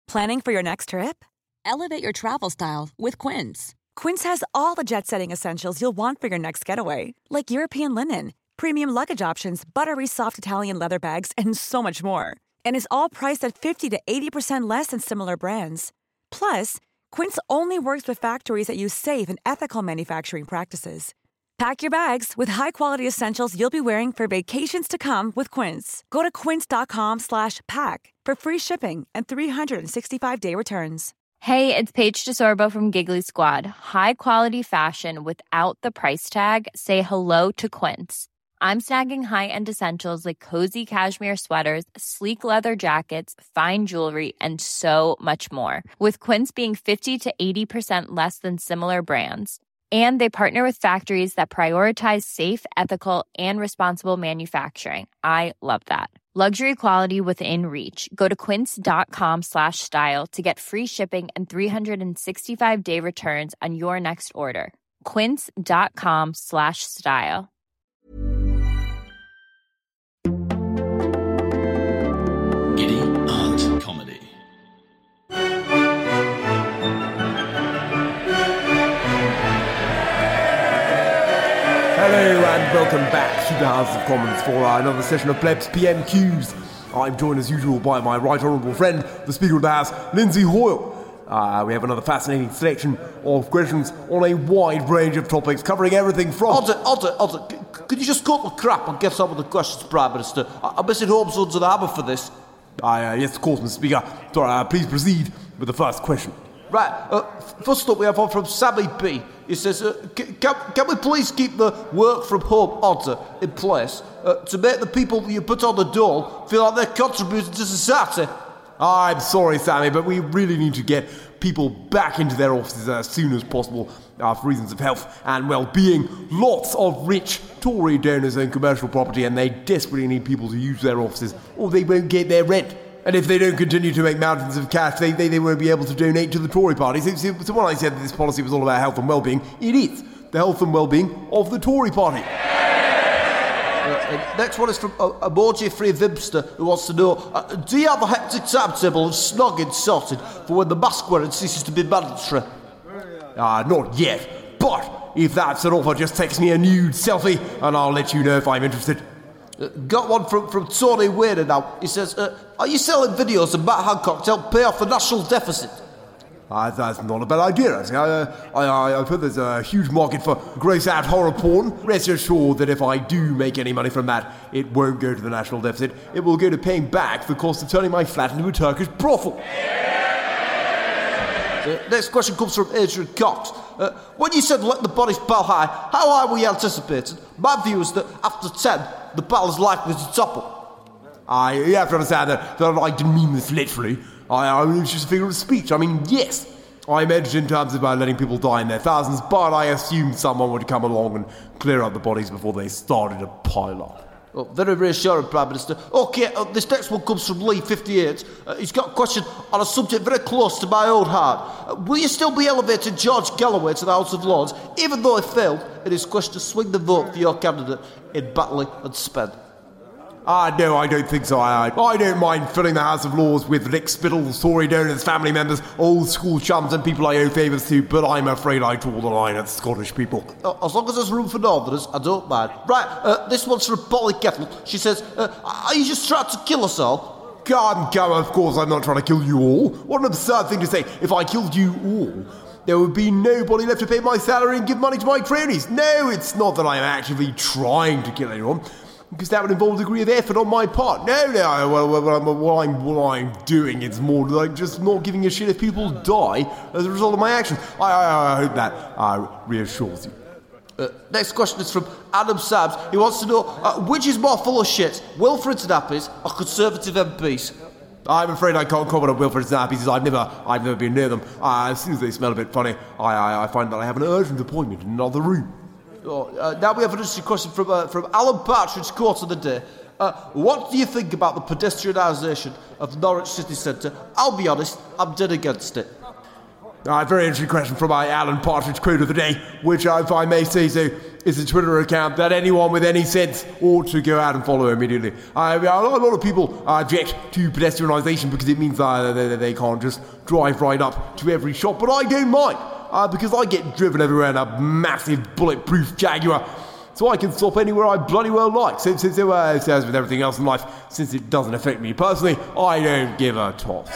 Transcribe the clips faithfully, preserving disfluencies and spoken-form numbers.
Planning for your next trip? Elevate your travel style with Quince. Quince has all the jet-setting essentials you'll want for your next getaway, like European linen, premium luggage options, buttery soft Italian leather bags, and so much more. And is all priced at fifty to eighty percent less than similar brands. Plus, Quince only works with factories that use safe and ethical manufacturing practices. Pack your bags with high-quality essentials you'll be wearing for vacations to come with Quince. Go to quince.com slash pack for free shipping and three sixty-five day returns. Hey, it's Paige DeSorbo from Giggly Squad. High quality fashion without the price tag. Say hello to Quince. I'm snagging high-end essentials like cozy cashmere sweaters, sleek leather jackets, fine jewelry, and so much more. With Quince being fifty to eighty percent less than similar brands. And they partner with factories that prioritize safe, ethical, and responsible manufacturing. I love that. Luxury quality within reach. Go to quince.com slash style to get free shipping and three sixty-five day returns on your next order. Quince.com slash style. Giddy Aunt Comedy. Hello and welcome back to the House of Commons for another session of Plebs P M Qs. I'm joined as usual by my right honourable friend, the Speaker of the House, Lindsay Hoyle. Uh, we have another fascinating selection of questions on a wide range of topics, covering everything from... Odder, Odder, Odder, c- could you just cut the crap and get on with the questions, Prime Minister? I- I'm missing home sons of the hammer for this. Uh, yes, of course, Mister Speaker. Sorry, uh, please proceed with the first question. Right, uh, first up we have one from Sammy B. He says, uh, c- can, can we please keep the work from home order in place uh, to make the people that you put on the dole feel like they're contributing to society? I'm sorry, Sammy, but we really need to get people back into their offices as soon as possible uh, for reasons of health and well-being. Lots of rich Tory donors own commercial property and they desperately need people to use their offices or they won't get their rent. And if they don't continue to make mountains of cash, they, they, they won't be able to donate to the Tory party. So, so, so when I said that this policy was all about health and well-being, it is the health and well-being of the Tory party. Uh, next one is from uh, Emoji Free Vibster, who wants to know, uh, do you have a hectic timetable of snogging sorted for when the mask wearing ceases to be mandatory? Uh, not yet, but if that's an offer, just text me a nude selfie and I'll let you know if I'm interested. Uh, got one from, from Tony Weiner now. He says, uh, are you selling videos of Matt Hancock to help pay off the national deficit? Uh, that's not a bad idea, actually. I, uh, I, I, I've heard there's a huge market for gross-out horror porn. Rest assured that if I do make any money from that, it won't go to the national deficit. It will go to paying back the cost of turning my flat into a Turkish brothel. Uh, next question comes from Adrian Cox. Uh, when you said let the bodies pile high, how high were you anticipating? My view is that after ten, the pile is likely to topple. I, you have to understand that, that I didn't mean this literally. I, I mean, it's just a figure of speech. I mean, yes, I meant it in terms of uh, letting people die in their thousands, but I assumed someone would come along and clear out the bodies before they started to pile up. Oh, very reassuring, Prime Minister. OK, uh, this next one comes from Lee, fifty-eight. Uh, he's got a question on a subject very close to my own heart. Uh, will you still be elevating George Galloway to the House of Lords, even though he failed in his quest to swing the vote for your candidate in Batley and Spen? Ah, no, I don't think so. I, I don't mind filling the House of Lords with Rick Spittle, Tory donors, family members, old school chums and people I owe favours to, but I'm afraid I draw the line at Scottish people. Uh, as long as there's room for Northerners, I don't mind. Right, uh, this one's from Polly Kettle. She says, uh, are you just trying to kill us all? Come, come, of course I'm not trying to kill you all. What an absurd thing to say. If I killed you all, there would be nobody left to pay my salary and give money to my cronies. No, it's not that I'm actively trying to kill anyone, because that would involve a degree of effort on my part. No, no, well, well, well, what, I'm, what I'm doing is more like just not giving a shit if people die as a result of my actions. I, I, I hope that uh, reassures you. Uh, next question is from Adam Sams. He wants to know, uh, which is more full of shit, Wilfred's nappies or Conservative M Ps? I'm afraid I can't comment on Wilfred's nappies, as I've never, I've never been near them. Uh, as soon as they smell a bit funny, I, I, I find that I have an urgent appointment in another room. Oh, uh, now we have an interesting question from uh, from Alan Partridge, quote of the day. Uh, what do you think about the pedestrianisation of Norwich City Centre? I'll be honest, I'm dead against it. A uh, very interesting question from my Alan Partridge quote of the day, which, uh, if I may say so, is a Twitter account that anyone with any sense ought to go out and follow immediately. I, a lot of people object to pedestrianisation because it means uh, they, they can't just drive right up to every shop, but I don't mind uh, because I get driven everywhere in a massive bulletproof Jaguar, so I can stop anywhere I bloody well like. So, so, so uh, as with everything else in life, since it doesn't affect me personally, I don't give a toss.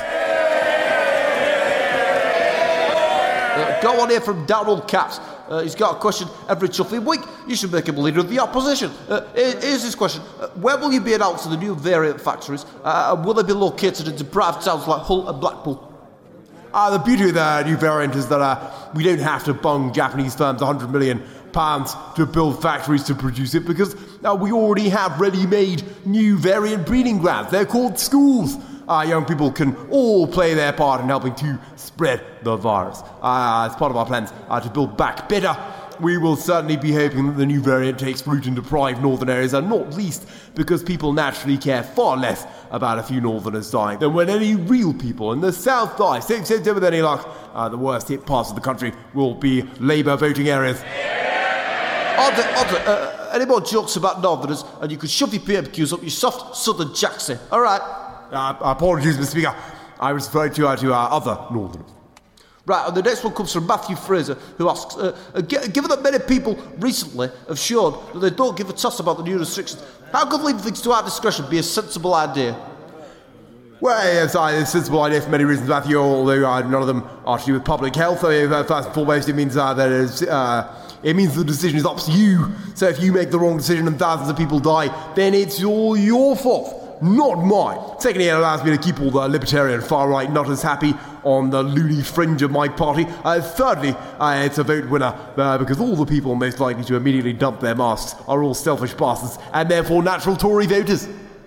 Uh, go on here from Darryl Caps. Uh, he's got a question every chuffing week. You should make him leader of the opposition. Uh, here's his question. Uh, where will you be announcing the new variant factories? Uh, and will they be located in deprived towns like Hull and Blackpool? Uh, the beauty of the new variant is that uh, we don't have to bung Japanese firms one hundred million pounds to build factories to produce it, because uh, we already have ready-made new variant breeding grounds. They're called schools. Uh, young people can all play their part in helping to spread the virus. Uh, as part of our plans uh, to build back better, we will certainly be hoping that the new variant takes root in deprived northern areas, and not least because people naturally care far less about a few northerners dying than when any real people in the south die. So, so, so with any luck, uh, the worst hit parts of the country will be Labour voting areas. Odd, odd, uh, any more jokes about northerners, and you could shove your P M Qs up your soft southern jacksie. All right. Uh, apologies, Mister Speaker. I was referring to, uh, to our other northerners. Right, and the next one comes from Matthew Fraser, who asks, uh, uh, given that many people recently have shown that they don't give a toss about the new restrictions, how could leaving things to our discretion be a sensible idea? Well, yes, uh, it's a sensible idea for many reasons, Matthew, although uh, none of them are to do with public health. I mean, uh, first and foremost, it means uh, that it's, uh, it means the decision is up to you. So if you make the wrong decision and thousands of people die, then it's all your fault, not mine. Secondly, it allows me to keep all the libertarian far-right nutters happy on the loony fringe of my party. Uh, thirdly, uh, it's a vote winner uh, because all the people most likely to immediately dump their masks are all selfish bastards and therefore natural Tory voters.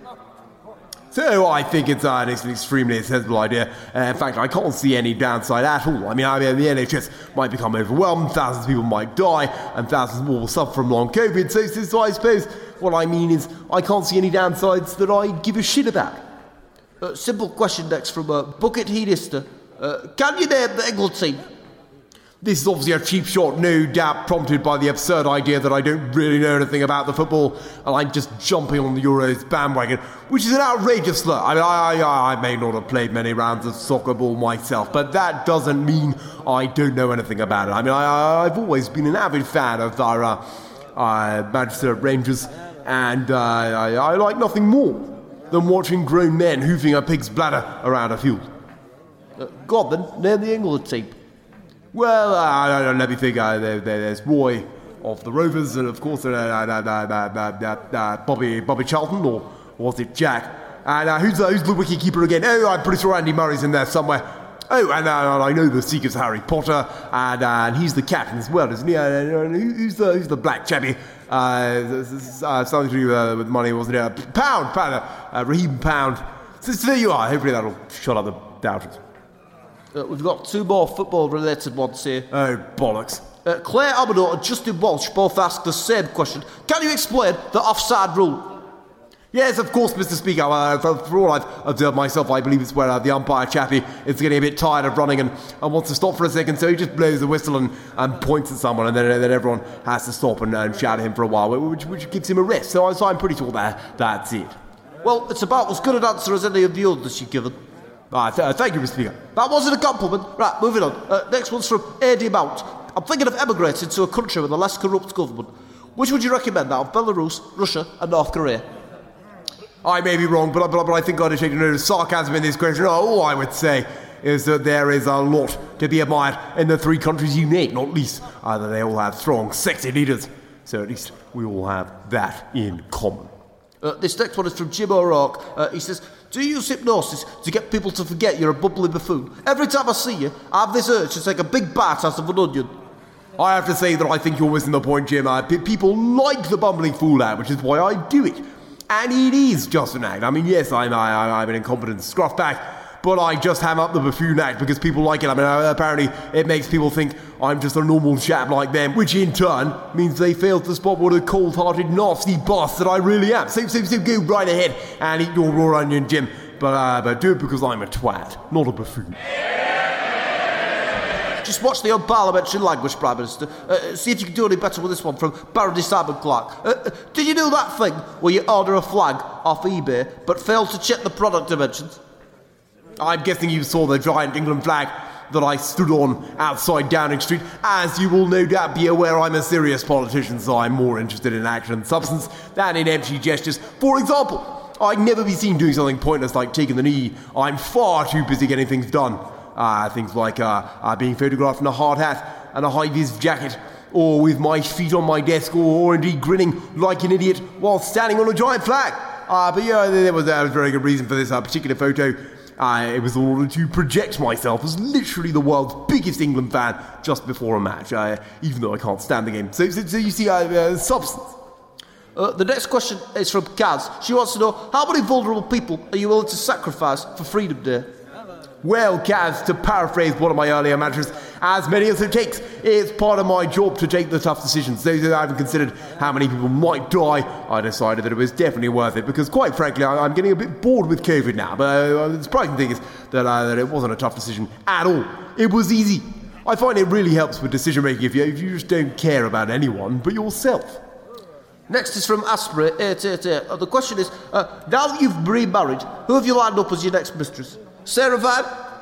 So I think it's, uh, it's an extremely sensible idea. Uh, in fact, I can't see any downside at all. I mean, I mean, the N H S might become overwhelmed, thousands of people might die, and thousands more will suffer from long COVID. So, so, so I suppose what I mean is I can't see any downsides that I give a shit about. Uh, simple question next from uh, Bucket Heedister. Uh, can you name the England team? This is obviously a cheap shot, no doubt prompted by the absurd idea that I don't really know anything about the football and I'm just jumping on the Euros bandwagon, which is an outrageous slur. I mean, I, I, I may not have played many rounds of soccer ball myself, but that doesn't mean I don't know anything about it. I mean, I, I've always been an avid fan of our uh, uh, Manchester Rangers, and uh, I, I like nothing more than watching grown men hoofing a pig's bladder around a field. Uh, go on then, name the England team. Well, uh, let me think. Uh, there, there's Roy of the Rovers, and of course, uh, uh, uh, uh, uh, uh, Bobby Bobby Charlton, or was it Jack? And uh, who's, uh, who's the wicket keeper again? Oh, I'm pretty sure Andy Murray's in there somewhere. Oh, and uh, I know the Seeker's Harry Potter, and, uh, and he's the captain as well, isn't he? Uh, who's the who's the black chappie? Uh, uh, something to do uh, with money, wasn't it? Uh, Pound, Pound, uh, Raheem Pound. So, so there you are. Hopefully that'll shut up the doubters. Uh, we've got two more football-related ones here. Oh, bollocks. Uh, Claire Amador and Justin Walsh both asked the same question. Can you explain the offside rule? Yes, of course, Mister Speaker. Uh, for, for all I've observed myself, I believe it's where uh, the umpire chappie is getting a bit tired of running and, and wants to stop for a second, so he just blows the whistle and, and points at someone, and then, then everyone has to stop and, and shout at him for a while, which, which gives him a rest. So, so I'm pretty sure that that's it. Well, it's about as good an answer as any of the others you've given. Ah, th- uh, thank you, Mister Speaker. That wasn't a compliment. Right, moving on. Uh, next one's from A D Mount. I'm thinking of emigrating to a country with a less corrupt government. Which would you recommend out of Belarus, Russia and North Korea? I may be wrong, but, but, but I think I'd take note of sarcasm in this question. All I would say is that there is a lot to be admired in the three countries you name, not least uh, that they all have strong, sexy leaders. So at least we all have that in common. Uh, this next one is from Jim O'Rourke. Uh, he says, do you use hypnosis to get people to forget you're a bubbly buffoon? Every time I see you, I have this urge to take a big bite out of an onion. I have to say that I think you're missing the point, Jim. Uh, p- people like the bumbling fool act, which is why I do it. And it is just an act. I mean, yes, I'm, I, I'm an incompetent scruffback, but I just ham up the buffoon act because people like it. I mean, uh, apparently it makes people think I'm just a normal chap like them, which in turn means they fail to spot what a cold-hearted, nasty bastard I really am. So, so, so go right ahead and eat your raw onion, Jim. But, uh, but do it because I'm a twat, not a buffoon. just watch the unparliamentary language, Prime Minister. Uh, see if you can do any better with this one from Baroness Simon Clark. Uh, uh, did you do that thing where you order a flag off eBay but fail to check the product dimensions? I'm guessing you saw the giant England flag that I stood on outside Downing Street. As you will no doubt be aware, I'm a serious politician, so I'm more interested in action and substance than in empty gestures. For example, I'd never be seen doing something pointless like taking the knee. I'm far too busy getting things done. Uh, things like uh, uh, being photographed in a hard hat and a high-vis jacket, or with my feet on my desk, or, or indeed grinning like an idiot while standing on a giant flag. Uh, but yeah, there was a very good reason for this uh, particular photo. Uh, it was in order to project myself as literally the world's biggest England fan just before a match, uh, even though I can't stand the game. So, so, so you see, uh, uh, substance. Uh, the next question is from Kaz. She wants to know, how many vulnerable people are you willing to sacrifice for Freedom Day? Well, Kaz, to paraphrase one of my earlier mantras, as many as it takes. It's part of my job to take the tough decisions. So I haven't considered how many people might die. I decided that it was definitely worth it because, quite frankly, I, I'm getting a bit bored with COVID now. But uh, the surprising thing is that, uh, that it wasn't a tough decision at all. It was easy. I find it really helps with decision making if you, if you just don't care about anyone but yourself. Next is from Asprey eight eight eight. Uh, the question is, uh, now that you've remarried, who have you lined up as your next mistress? Sarah Van?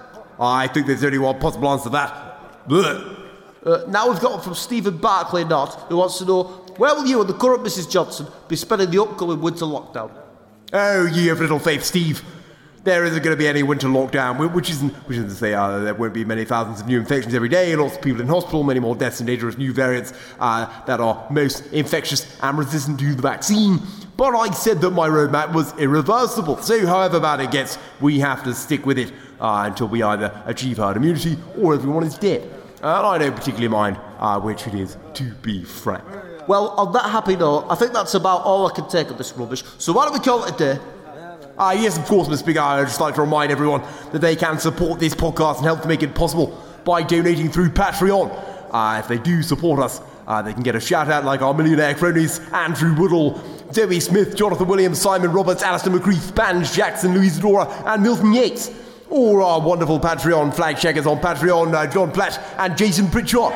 I think there's only one possible answer to that. Blech. Uh, now we've got one from Stephen Barclay Knott, who wants to know, where will you and the current Missus Johnson be spending the upcoming winter lockdown? Oh, ye of little faith, Steve. There isn't going to be any winter lockdown, which isn't, which isn't to say uh, there won't be many thousands of new infections every day, lots of people in hospital, many more deaths and dangerous new variants uh, that are most infectious and resistant to the vaccine. But I said that my roadmap was irreversible, so however bad it gets, we have to stick with it uh, until we either achieve herd immunity or everyone is dead. And I don't particularly mind uh, which it is, to be frank. Well, on that happy note, I think that's about all I can take of this rubbish, so why don't we call it a day? Ah, uh, yes, of course, Miss Big Eye. I'd just like to remind everyone that they can support this podcast and help to make it possible by donating through Patreon. Uh, if they do support us, uh, they can get a shout-out like our millionaire cronies Andrew Woodall, Zoe Smith, Jonathan Williams, Simon Roberts, Alistair McCreath, Banj Jackson, Louise Dora, and Milton Yates. Or our wonderful Patreon flag checkers on Patreon, uh, John Platt and Jason Pritchard.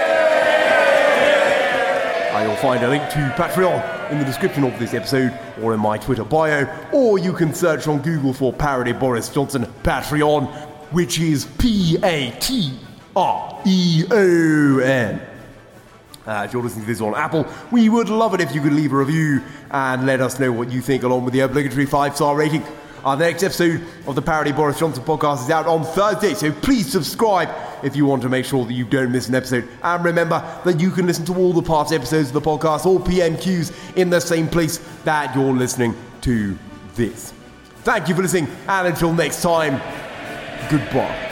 Uh, you'll find a link to Patreon in the description of this episode or in my Twitter bio, or you can search on Google for Parody Boris Johnson Patreon, which is P A T R E O N. Uh, if you're listening to this on Apple, we would love it if you could leave a review and let us know what you think along with the obligatory five-star rating. Our next episode of the Parody Boris Johnson podcast is out on Thursday, so please subscribe if you want to make sure that you don't miss an episode. And remember that you can listen to all the past episodes of the podcast or P M Qs in the same place that you're listening to this. Thank you for listening, and until next time, goodbye.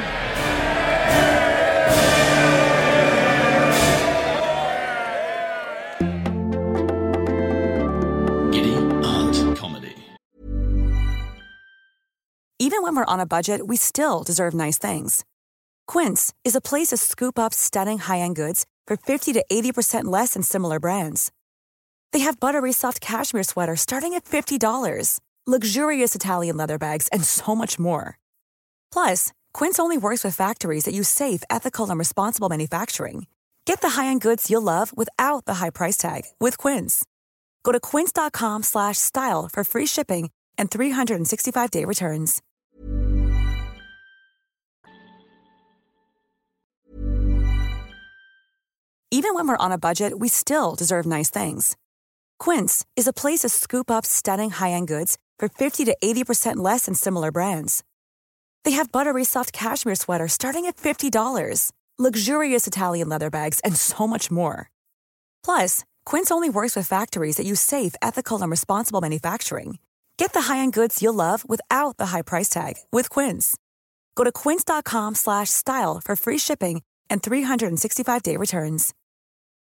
Even when we're on a budget, we still deserve nice things. Quince is a place to scoop up stunning high-end goods for fifty to eighty percent less than similar brands. They have buttery soft cashmere sweaters starting at fifty dollars, luxurious Italian leather bags, and so much more. Plus, Quince only works with factories that use safe, ethical, and responsible manufacturing. Get the high-end goods you'll love without the high price tag with Quince. Go to quince.com slash style for free shipping and three hundred sixty-five day returns. Even when we're on a budget, we still deserve nice things. Quince is a place to scoop up stunning high-end goods for fifty to eighty percent less than similar brands. They have buttery soft cashmere sweaters starting at fifty dollars, luxurious Italian leather bags, and so much more. Plus, Quince only works with factories that use safe, ethical, and responsible manufacturing. Get the high-end goods you'll love without the high price tag with Quince. Go to quince.com slash style for free shipping and three hundred sixty-five day returns.